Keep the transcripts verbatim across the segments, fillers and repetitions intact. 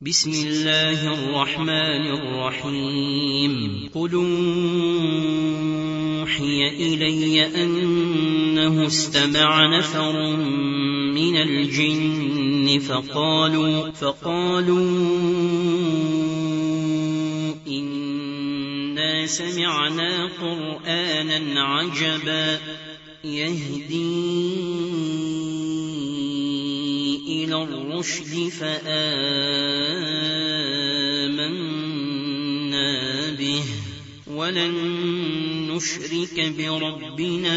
بسم الله الرحمن الرحيم قل أوحي إلي أنه استمع نفر من الجن فقالوا, فقالوا إنا سمعنا قرآنا عجبا يهدي إلى الرشد فآمنا به ولن نشرك بربنا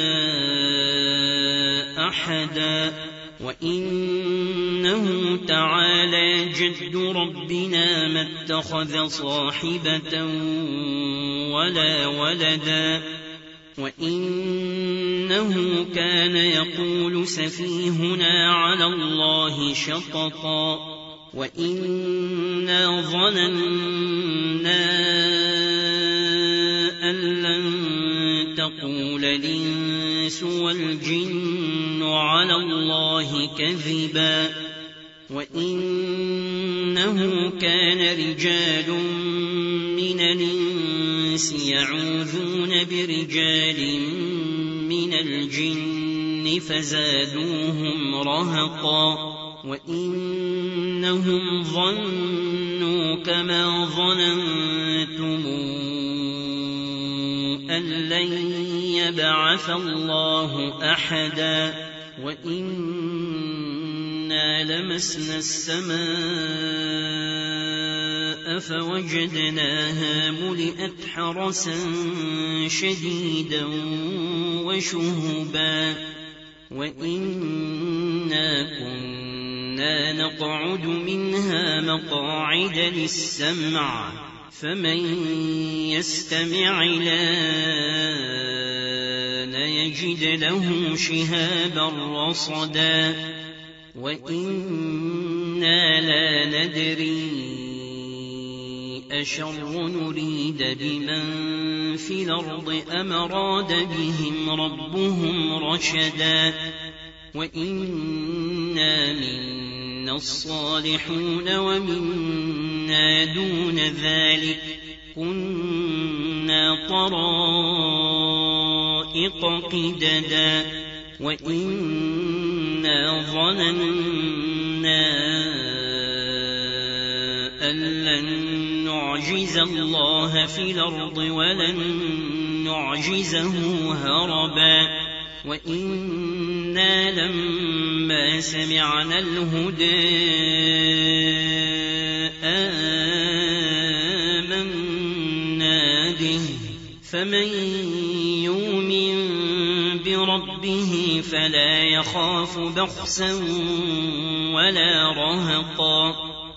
أحدا وإنه تعالى جد ربنا ما اتخذ صاحبة ولا ولدا وإنه كان يقول سفيهنا على الله شططا وإنا ظننا أن لن تقول الإنس والجن على الله كذبا وإنه كان رجال من الإنس يعوذون برجال من الجن فزادوهم رهقا وإنهم ظنوا كما ظننتم أن لن يبعث الله أحدا وإنا لمسنا السماء فوجدناها ملئت حرسا شديدا وشهبا وإنا كنا نقعد منها مقاعد للسمع فمن يستمع الآن يجد له شهابا رصدا وإنا لا ندري أشر نريد بمن في الأرض أم أراد بهم ربهم رشدا وإنا منا الصالحون ومنا دون ذلك كنا طرائق قددا وإنا ظننا أن لن نعجز الله في الأرض ولن نعجزه هربا وإنا لما سمعنا الهدى آمنا به فمن يؤمن بربه فلا يخاف بخسا ولا رهقا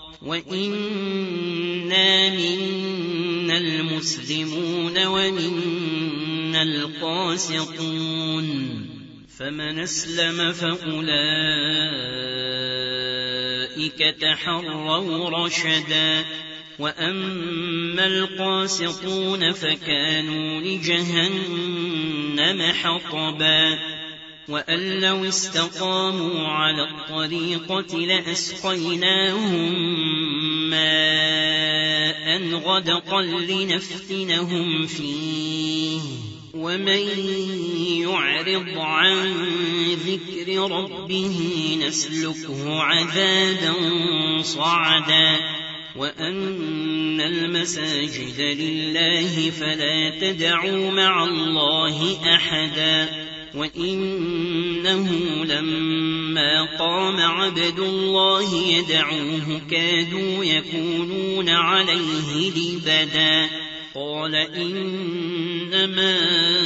وإنا منا المسلمون ومنا القاسطون فمن أسلم فأولئك تحروا رشدا وأما القاسطون فكانوا لجهنم حطبا وأن لو استقاموا على الطريقة لأسقيناهم ماء غدقا لنفتنهم فيه ومن يعرض عن ذكر ربه نسلكه عذابا صعدا وأن المساجد لله فلا تدعوا مع الله أحدا وإنه لما قام عبد الله يدعوه كادوا يكونون عليه لبدا قال إنما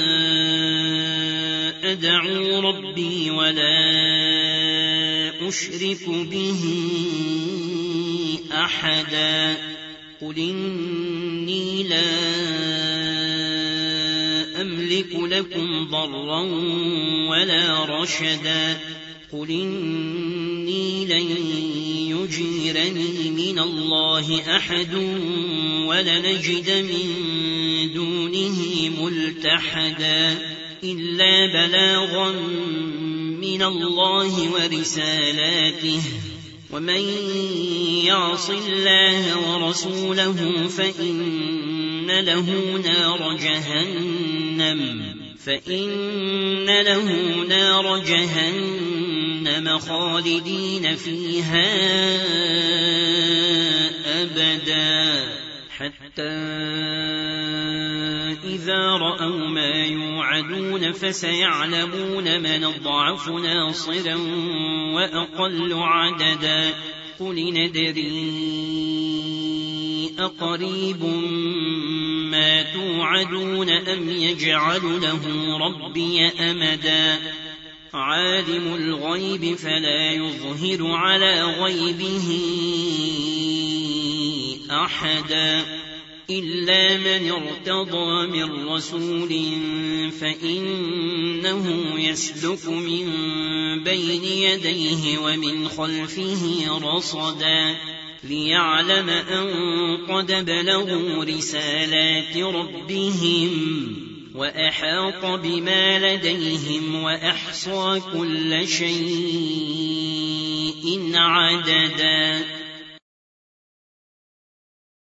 أدعو ربي ولا أشرك به أحدا قل إني لا أملك لكم ضرا ولا رشدا قل إني لن يجيرني من الله أحد ولنجد من دونه ملتحدا إلا بلاغا من الله ورسالاته ومن يعص الله ورسوله فإن له نار جهنم فإن له نار جهنم خالدين فيها أبدا حتى إذا رأوا ما يوعدون فسيعلمون من أضعف ناصرا وأقل عددا قل ندري أقريب ما توعدون أم يجعل له ربي أمدا عالم الغيب فلا يظهر على غيبه أحدا إلا من ارتضى من رسول فإنه يسلك من بين يديه ومن خلفه رصدا ليعلم أن قد بلغوا رسالات ربهم وأحاط بما لديهم وأحصى كل شيء عددا.